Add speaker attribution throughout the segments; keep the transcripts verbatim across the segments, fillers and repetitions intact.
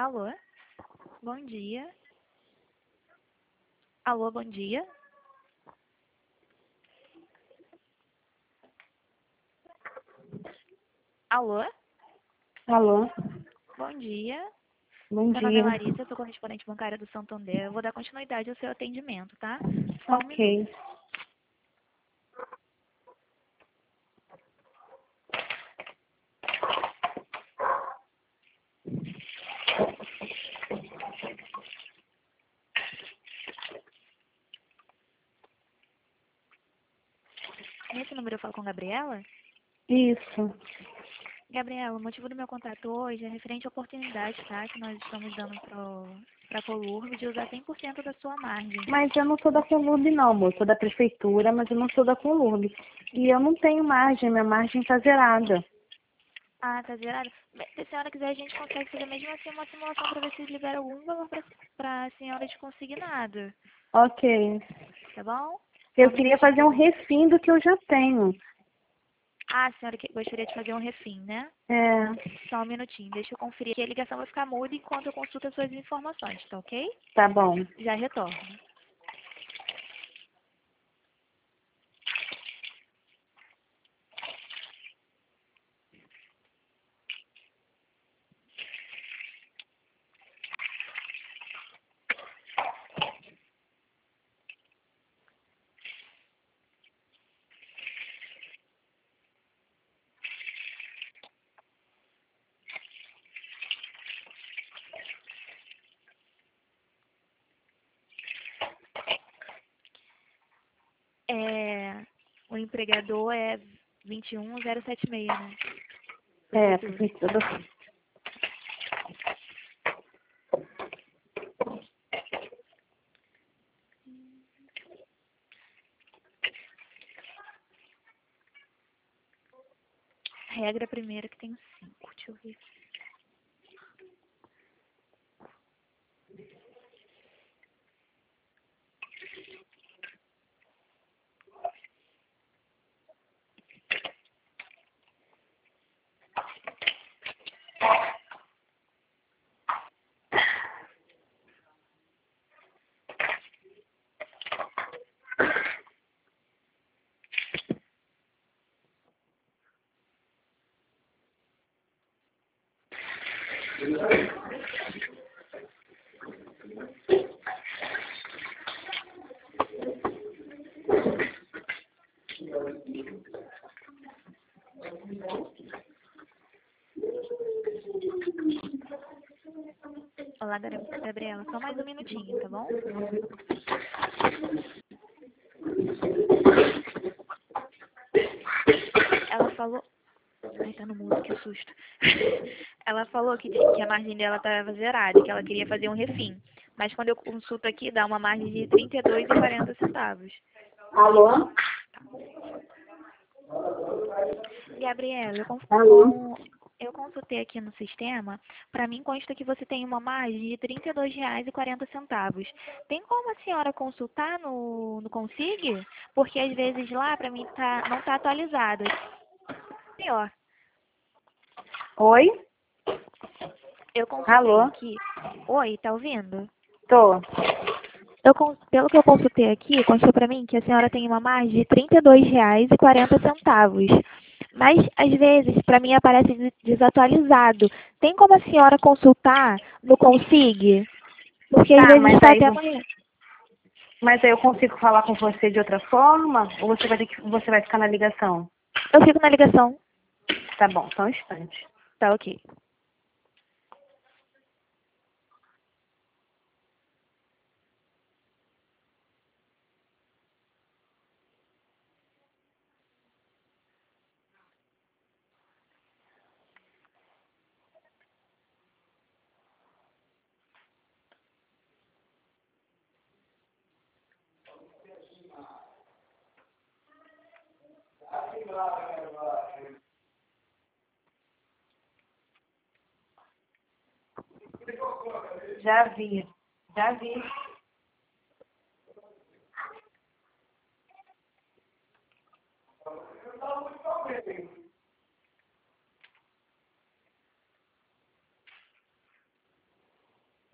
Speaker 1: Alô? Bom dia. Alô, bom dia. Alô?
Speaker 2: Alô,
Speaker 1: Bom dia.
Speaker 2: bom
Speaker 1: Meu nome é
Speaker 2: dia.
Speaker 1: Larissa, eu sou correspondente bancária do Santander. Eu vou dar continuidade ao seu atendimento, tá? Só um minuto.
Speaker 2: Ok.
Speaker 1: Nesse número eu falo com a Gabriela?
Speaker 2: Isso.
Speaker 1: Gabriela, o motivo do meu contato hoje é referente à oportunidade, tá? Que nós estamos dando para a Colurb de usar cem por cento da sua margem.
Speaker 2: Mas eu não sou da Colurb não, amor. Sou da prefeitura, mas eu não sou da Colurb. E eu não tenho margem, minha margem tá zerada.
Speaker 1: Ah, tá zerado? Bem, se a senhora quiser, a gente consegue fazer mesmo assim uma simulação para ver se libera algum valor para a senhora de consignado,
Speaker 2: Ok.
Speaker 1: tá bom? Só
Speaker 2: Eu
Speaker 1: um
Speaker 2: queria
Speaker 1: minutinho que
Speaker 2: fazer
Speaker 1: eu
Speaker 2: um
Speaker 1: vou...
Speaker 2: refim do que eu já tenho.
Speaker 1: Ah, a senhora que- gostaria de fazer um refim, né?
Speaker 2: É,
Speaker 1: Só um minutinho, deixa eu conferir aqui. A ligação vai ficar muda enquanto eu consulto as suas informações, tá ok?
Speaker 2: tá bom.
Speaker 1: Já retorno. É, o empregador é vinte e um zero setenta e seis, né?
Speaker 2: É,
Speaker 1: Prefeitura.
Speaker 2: prefeitura.
Speaker 1: Regra primeira que tem cinco. Deixa eu ver. Olá, Gra- Gabriela. Só mais um minutinho, tá bom? Ela falou... Ai, tá no mudo, que susto. Ela falou que, que a margem dela estava zerada, que ela queria fazer um refim. Mas quando eu consulto aqui, dá uma margem de trinta e dois e quarenta centavos.
Speaker 2: Alô?
Speaker 1: Gabriela, eu, con-
Speaker 2: Alô?
Speaker 1: com, eu consultei aqui no sistema, para mim consta que você tem uma margem de trinta e dois reais e quarenta centavos. Tem como a senhora consultar no, no Consig? Porque às vezes lá para mim tá, não está atualizado. Pior,
Speaker 2: Oi?
Speaker 1: eu consultei
Speaker 2: Alô?
Speaker 1: aqui. Oi, tá ouvindo?
Speaker 2: Tô.
Speaker 1: Eu, con- pelo que eu consultei aqui, constou para mim que a senhora tem uma margem de trinta e dois reais e quarenta centavos. Mas, às vezes, para mim aparece des- desatualizado. Tem como a senhora consultar no Consig? Porque às
Speaker 2: Tá,
Speaker 1: vezes
Speaker 2: mas
Speaker 1: está
Speaker 2: aí,
Speaker 1: até
Speaker 2: vo-
Speaker 1: amanhã.
Speaker 2: mas aí eu consigo falar com você de outra forma? Ou você vai ter que, você vai ficar na ligação?
Speaker 1: Eu fico na ligação.
Speaker 2: Tá bom, só um instante.
Speaker 1: Tá, ok.
Speaker 2: Já vi. Já vi.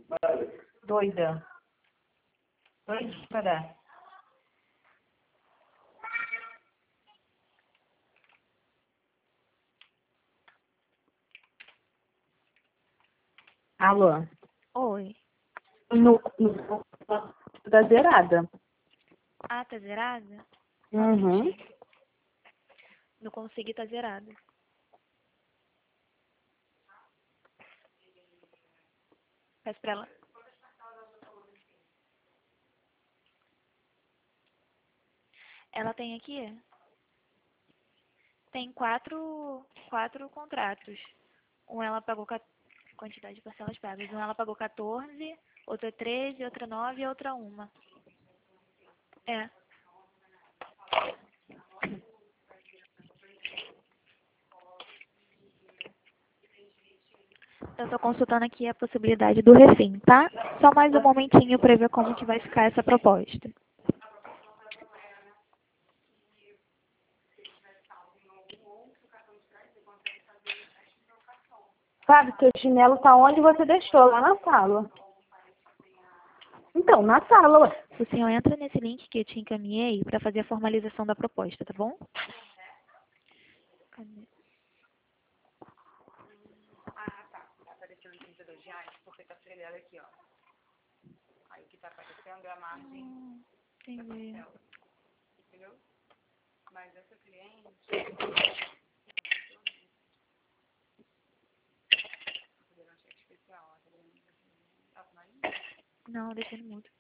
Speaker 2: Doida. Doida pra dar. Alô?
Speaker 1: Oi.
Speaker 2: No, no, da zerada.
Speaker 1: Ah, tá zerada?
Speaker 2: Uhum.
Speaker 1: Não consegui, tá zerada. Peço pra ela. Ela tem aqui? Tem quatro, quatro contratos. Um ela pagou ca- quantidade de parcelas pagas. Um ela pagou quatorze, outra treze, outra nove e outra uma. É. Eu tô consultando aqui a possibilidade do refim, tá? Só mais um momentinho para ver como que vai ficar essa proposta.
Speaker 2: Sabe, seu chinelo tá onde você deixou, lá na sala. Então, na sala, ué.
Speaker 1: O senhor entra nesse link que eu te encaminhei para fazer a formalização da proposta, tá bom? Cadê?
Speaker 3: Ah, tá. Tá aparecendo trinta e dois reais porque tá freada aqui, ó. Aí o que tá aparecendo é a margem
Speaker 1: Hum,
Speaker 3: da
Speaker 1: entendi.
Speaker 3: parcela. Entendeu? Mas essa cliente... Fazer um cheque especial, ó. Tá vendo? Tá com nariz?
Speaker 1: Não, deixa ele mudo.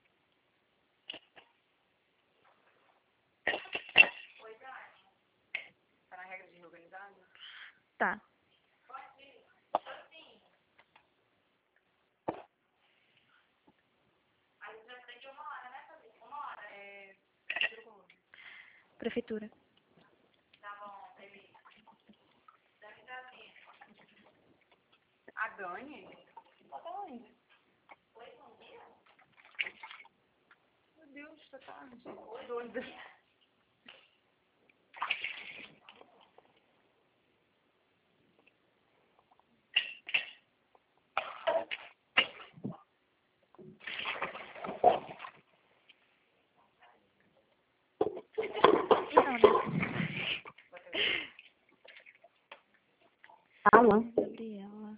Speaker 3: Tá na regra de reorganizado?
Speaker 1: Tá.
Speaker 3: É...
Speaker 1: Prefeitura.
Speaker 3: A Dani? Ela tá onde? Meu Deus, tá tarde. Doida.
Speaker 1: Não, né?
Speaker 2: Alô?
Speaker 1: Gabriela.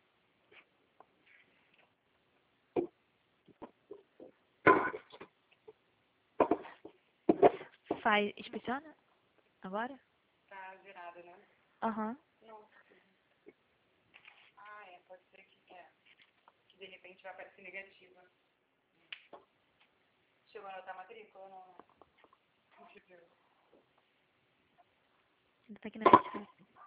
Speaker 1: Faz. Inspeciona? Agora?
Speaker 3: Tá zerada, né?
Speaker 1: Aham.
Speaker 3: Não. Ah, é. Pode ser que... É. Que de repente vai aparecer negativa. Chegou a anotar a matrícula ou não? Não chegou.
Speaker 1: Ainda tá aqui na verificação.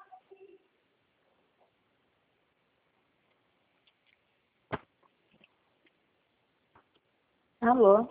Speaker 2: Alô?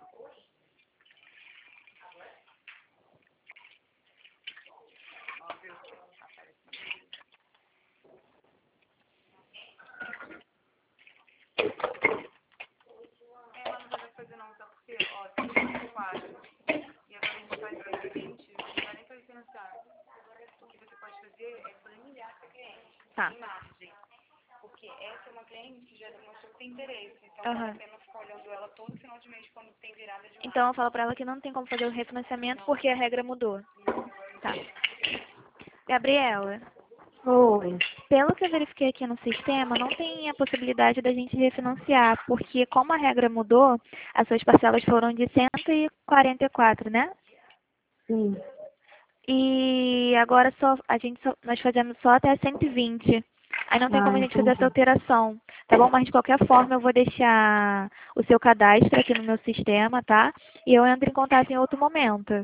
Speaker 3: É, mas não vai fazer não, sabe por quê? Ó, se você quadro e agora a gente faz o seguinte, não vai nem fazer financiar. O que você pode fazer é planilhar essa cliente
Speaker 1: Tá.
Speaker 3: em margem. Porque essa é uma cliente que já demonstrou que tem interesse. Então
Speaker 1: Aham.
Speaker 3: vale a pena ficar olhando ela todo final de mês quando tem virada de margem.
Speaker 1: Então eu falo pra ela que não tem como fazer o refinanciamento porque a regra mudou. Tá. Gabriela,
Speaker 2: Oi.
Speaker 1: pelo que eu verifiquei aqui no sistema, não tem a possibilidade da gente refinanciar, porque como a regra mudou, as suas parcelas foram de cento e quarenta e quatro, né?
Speaker 2: Sim.
Speaker 1: E agora só a gente só, nós fazemos só até cento e vinte. Aí não tem
Speaker 2: Ah,
Speaker 1: como a gente fazer essa
Speaker 2: entendi.
Speaker 1: alteração, tá bom? Mas de qualquer forma eu vou deixar o seu cadastro aqui no meu sistema, tá? E eu entro em contato em outro momento.